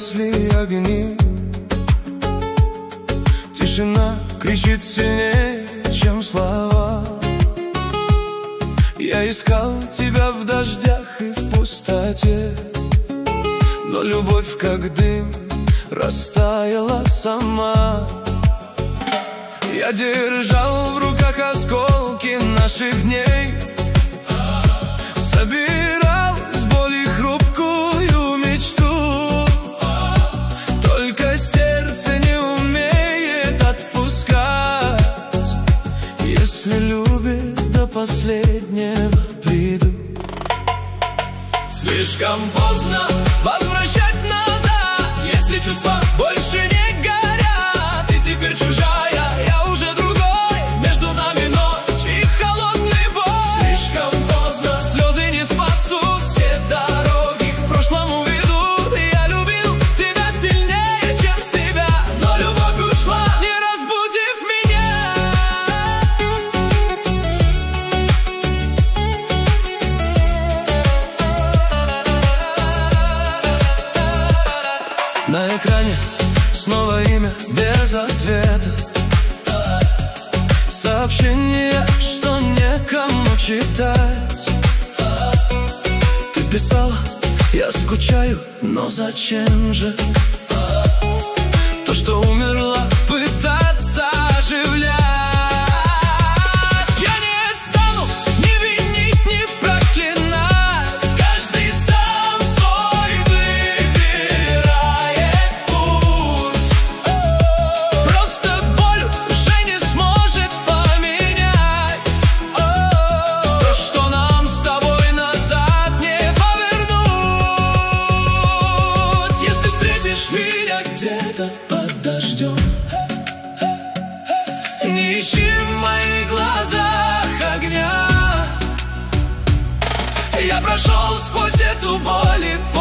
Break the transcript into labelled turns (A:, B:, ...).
A: погасли огни. Тишина кричит сильнее, чем слова. Я искал тебя в дождях и в пустоте, но любовь, как дым, растаяла сама. Я держал в руках осколки наших дней, собирал с боли хрупкую мечту. Только сердце не умеет отпускать. Если любит, до последнего приду. Слишком поздно возвращать назад, если чувства больше не горят. Ты теперь чужая, я уже другой. Между нами ночь и холодный бой. Слишком поздно, слезы не спасут. Все дороги к прошлому ведут. Я любил тебя сильнее, чем себя, но любовь ушла, не разбудив меня. На экране снова имя без ответа. Сообщение, что некому читать. Ты писала, я скучаю, но зачем же то, что умерла, пытаться оживлять? Я не стану ни винить, ни проклинать. Каждый сам свой выбирает путь. Просто боль уже не сможет поменять то, что нам с тобой назад не повернуть. Если встретишь меня где-то под дождем, не ищи в моих глазах огня. Я прошел сквозь эту боль и